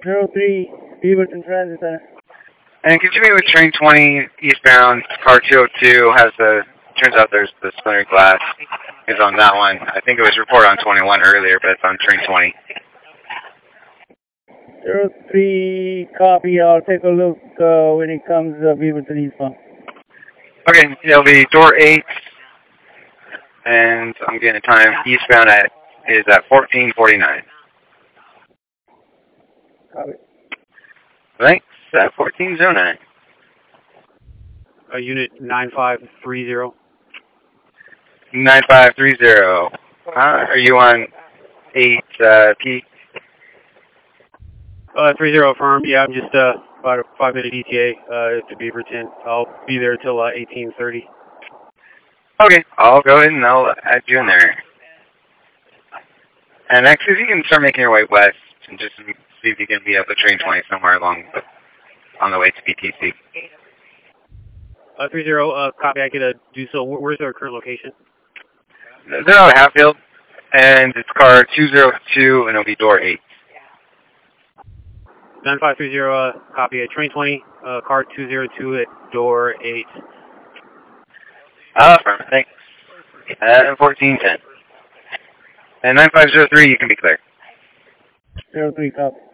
03, Beaverton Transit Center. And continue with train 20 eastbound, car 202 has turns out there's the splintered glass is on that one. I think it was reported on 21 earlier, but it's on train 20. 03, copy. I'll take a look when it comes Beaverton eastbound. Okay, it'll be door 8, and I'm getting a time eastbound is at 14:49. Copy. Right, at 14:09. Unit 9530. 9530. Are you on 8P? 30 affirmed. Yeah, I'm just about a 5-minute ETA to Beaverton. I'll be there till 18:30. Okay, I'll go ahead and I'll add you in there. And actually, if you can start making your way west and just see if you can be up at train 20 somewhere on the way to BTC. 30, copy. I could do so. Where's our current location? They're out of Hatfield, and it's car 202, and it'll be door 8. 9530, copy. Train 20, car 202 at door 8. Thanks. 1410. And 9503, you can be clear. 03, copy.